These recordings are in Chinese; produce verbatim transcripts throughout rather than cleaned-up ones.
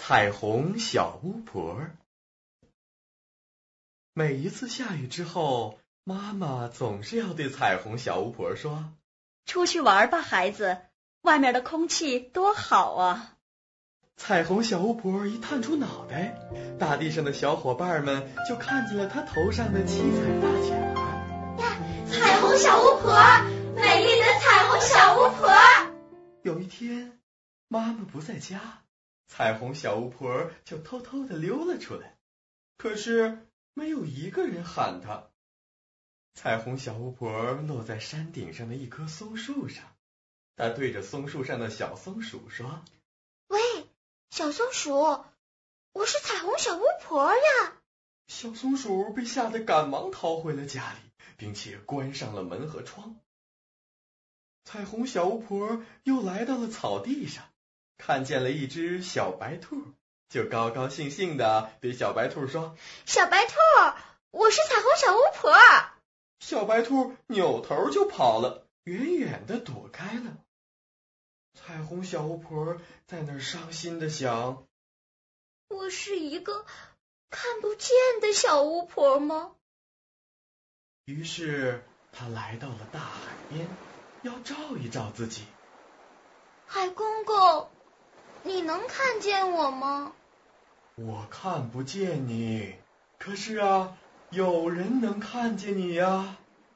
彩虹小巫婆。每一次下雨之后，妈妈总是要对彩虹小巫婆说： 出去玩吧，孩子，外面的空气多好啊。 彩虹小巫婆一探出脑袋，大地上的小伙伴们就看见了她头上的七彩大甲。 呀，彩虹小巫婆，美丽的彩虹小巫婆。 有一天，妈妈不在家，彩虹小巫婆就偷偷地溜了出来，可是没有一个人喊她。彩虹小巫婆落在山顶上的一棵松树上，她对着松树上的小松鼠说： 喂，小松鼠，我是彩虹小巫婆呀。 小松鼠被吓得赶忙逃回了家里，并且关上了门和窗。彩虹小巫婆又来到了草地上，看见了一只小白兔，就高高兴兴地对小白兔说： 小白兔，我是彩虹小巫婆。 小白兔扭头就跑了，远远地躲开了。彩虹小巫婆在那儿伤心地想： 我是一个看不见的小巫婆吗？ 于是她来到了大海边，要照一照自己。 海公公，你能看见我吗？ 我看不见你，可是啊，有人能看见你呀。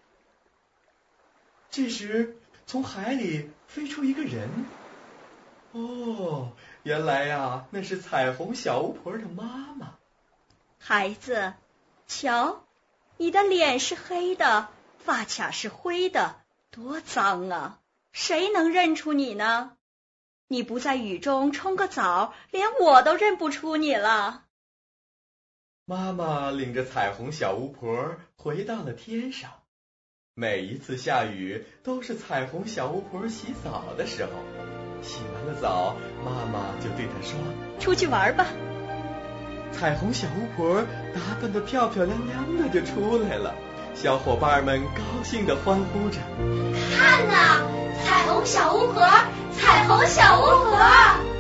这时，从海里飞出一个人。哦，原来呀，那是彩虹小巫婆的妈妈。 孩子，瞧，你的脸是黑的，发卡是灰的，多脏啊！谁能认出你呢？你不在雨中冲个澡，连我都认不出你了。 妈妈领着彩虹小巫婆回到了天上。每一次下雨都是彩虹小巫婆洗澡的时候，洗完了澡，妈妈就对她说： 出去玩吧。 彩虹小巫婆打扮得漂漂亮亮的就出来了，小伙伴们高兴地欢呼着： 看呐，彩虹小巫婆，彩虹小巫婆。